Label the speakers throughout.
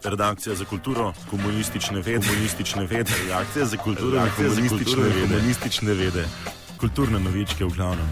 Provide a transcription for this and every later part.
Speaker 1: Redakcija za kulturo, komunistične vede. Redakcija za kulturo, komunistične vede. Kulturne novičke v glavnem.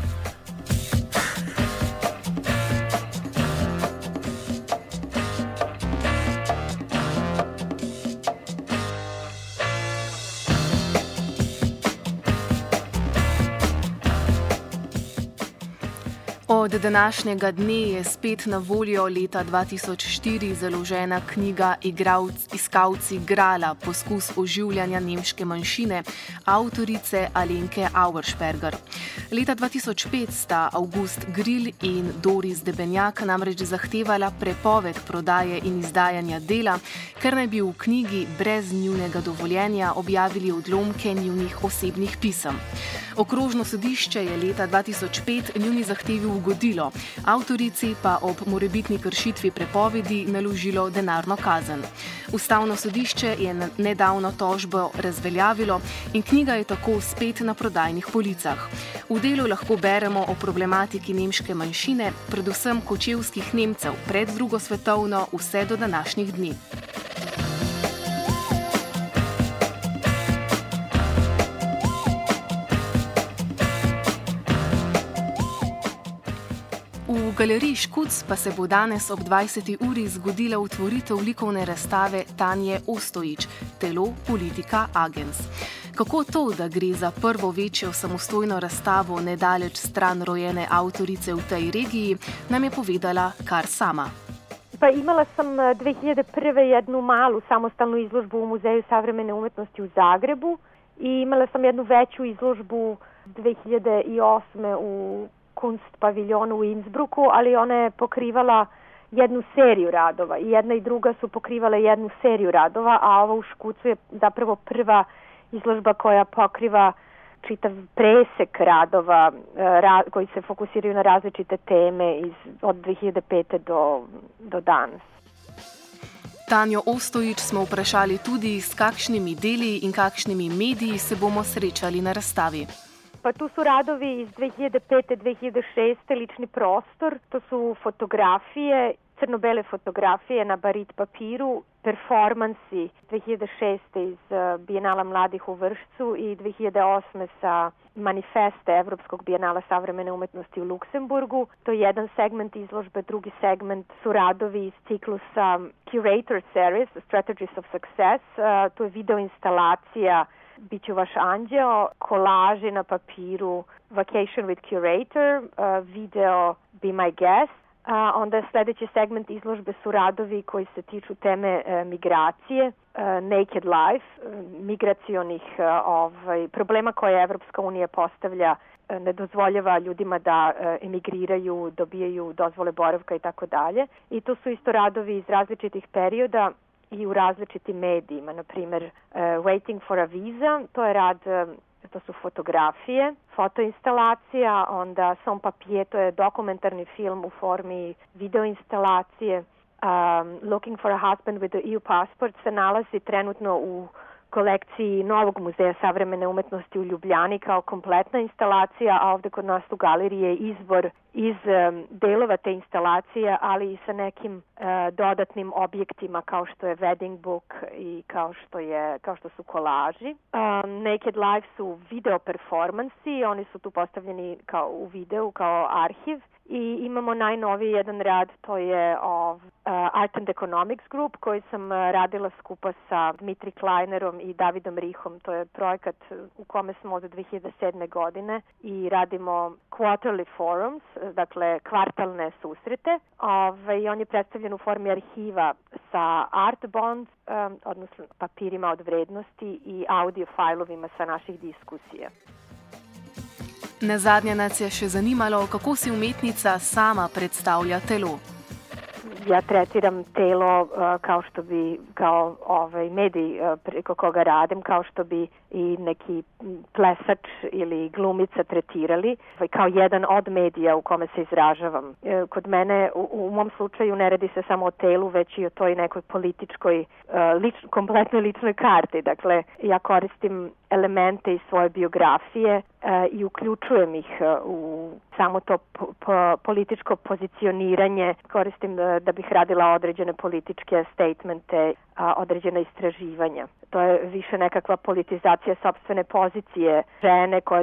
Speaker 2: Od današnjega dne je spet na voljo leta 2004 založena knjiga Iskalci Grala, poskus oživljanja nemške manjšine, avtorice Alenke Auersperger. Leta 2005 sta August Grill in Doris Debenjak namreč zahtevala prepoved prodaje in izdajanja dela, ker naj bi v knjigi brez njunega dovoljenja objavili odlomke njunih osebnih pisem. Okrožno sodišče je leta 2005 njuni zahtevi ugodilo, avtorici pa ob morebitni kršitvi prepovedi naložilo denarno kazen. Ustavno sodišče je nedavno tožbo razveljavilo in knjiga je tako spet na prodajnih policah. V delu lahko beremo o problematiki nemške manjšine, predvsem kočevskih Nemcev pred drugo svetovno vse do današnjih dni. V galeriji Škuc pa se bo danes ob 20. uri zgodila otvoritev likovne razstave Tanje Ostojić Telo, politika, agens. Kako to, da gre za prvo večjo samostojno razstavo nedaleč stran rojene avtorice v tej regiji, nam je povedala kar sama.
Speaker 3: Pa imala sam 2001. jednu malu samostalnu izložbu u Muzeju savremene umetnosti u Zagrebu i imala sam jednu veću izložbu 2008. u Kunst paviljonu u Innsbrucku, ali ona je pokrivala jednu seriju radova i jedna i druga su pokrivale jednu seriju radova, a ova u Škucu je zapravo prva izložba koja pokriva čitav presek radova koji se fokusiraju na različite teme od 2005. do danas.
Speaker 2: Tanjo Ostojić smo vprašali tudi, s kakšnimi deli in kakšnimi mediji se bomo srečali na razstavi.
Speaker 3: Pa tu su radovi iz 2005. 2006. lični prostor, to su fotografije, crno-bele fotografije na barit papiru, performansi 2006. iz Bijenala mladih u Vršcu i 2008. sa manifeste Evropskog bijenala savremene umetnosti u Luksemburgu. To je jedan segment izložbe, drugi segment su radovi iz ciklusa Curator Series, Strategies of Success, to je video instalacija Biću vaš anđeo, kolaži na papiru Vacation with Curator, video Be My Guest. Onda sljedeći segment izložbe su radovi koji se tiču teme migracije, Naked Life, migracionih problema koje Evropska unija postavlja, ne dozvoljava ljudima da emigriraju, dobijaju dozvole boravka i tako dalje. I to su isto radovi iz različitih perioda i u različitim medijima, na primjer Waiting for a Visa, to je rad, to su fotografije, fotoinstalacija, onda Sans Papier, to je dokumentarni film u formi videoinstalacije, Looking for a Husband with the EU Passport se nalazi trenutno u kolekciji Novog muzeja savremene umetnosti u Ljubljani kao kompletna instalacija, a ovdje kod nas u galeriji je izbor iz delova te instalacije, ali i sa nekim dodatnim objektima kao što je wedding book i kao što su kolaži. Naked Life su video performansi, oni su tu postavljeni kao u videu, kao arhiv. I imamo najnoviji jedan rad, to je Art and Economics Group, koji sam radila skupa sa Dmitri Kleinerom i Davidom Rihom. To je projekat u kome smo od 2007. godine i radimo quarterly forums, dakle kvartalne susrete. I on je predstavljen u formi arhiva sa art bonds, odnosno papirima od vrednosti i audio fajlovima sa naših diskusija.
Speaker 2: Nazadnje nas je še zanimalo, kako si umetnica sama predstavlja telo.
Speaker 3: Ja tretiram telo kao medij preko koga radim, kao što bi i neki plesač ili glumica tretirali, kao jedan od medija u kome se izražavam. Kod mene, u mom slučaju, ne radi se samo o telu, već i o toj nekoj političkoj, kompletnoj ličnoj karti. Dakle, ja koristim elemente iz svoje biografije i uključujem ih u samo to političko pozicioniranje. Koristim da bih radila određene političke statemente, određene istraživanja. To je više nekakva politizacija sopstvene pozicije žene koja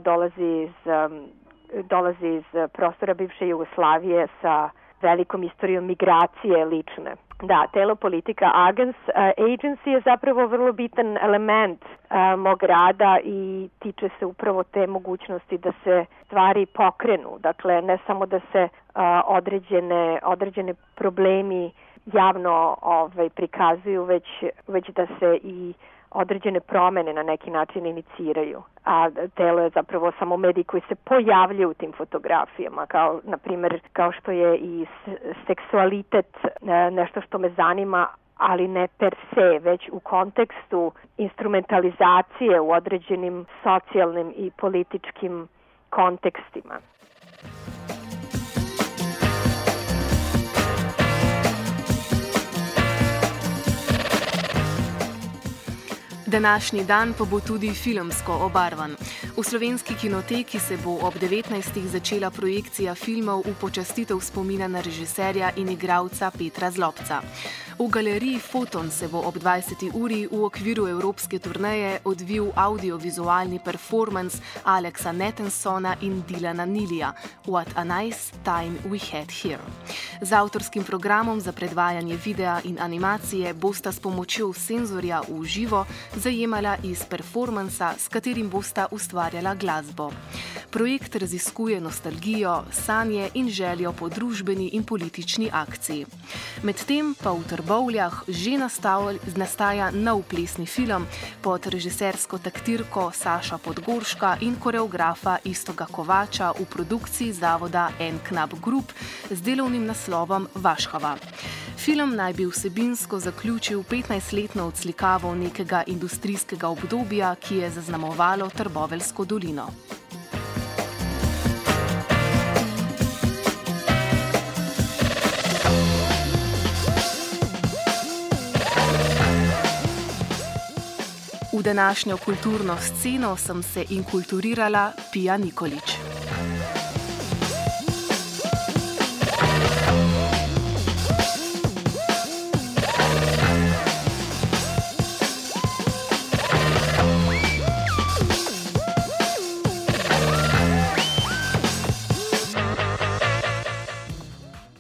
Speaker 3: dolazi iz prostora bivše Jugoslavije sa velikom istorijom migracije lične. Da, telo politika agency je zapravo vrlo bitan element mog rada i tiče se upravo te mogućnosti da se stvari pokrenu. Dakle, ne samo da se određene problemi javno prikazuju, već da se i određene promene na neki način iniciraju. A telo je zapravo samo medij koji se pojavljuje u tim fotografijama, kao što je i seksualitet nešto što me zanima, ali ne per se, već u kontekstu instrumentalizacije u određenim socijalnim i političkim kontekstima.
Speaker 2: Današnji dan pa bo tudi filmsko obarvan. V Slovenski kinoteki se bo ob 19. začela projekcija filmov v počastitev spomina na režiserja in igralca Petra Zlobca. V galeriji Foton se bo ob 20. uri v okviru evropske turneje odvil audiovizualni performance Alexa Nathensona in Dylana Nilija What a Nice Time We Had Here. Z avtorskim programom za predvajanje videa in animacije bosta s pomočjo senzorja v živo zajemala iz performansa, s katerim bosta ustvarjala glasbo. Projekt raziskuje nostalgijo, sanje in željo po družbeni in politični akciji. Medtem pa v Trbovljah že nastaja nov plesni film pod režisersko taktirko Saša Podgorška in koreografa Iztoka Kovača v produkciji zavoda N-Knap Group z delovnim naslovom Vašhava. Film naj bi vsebinsko zaključil 15-letno odslikavo nekega industrijskega obdobja, ki je zaznamovalo Trboveljsko dolino. V današnjo kulturno sceno sem se inkulturirala Pija Nikolić.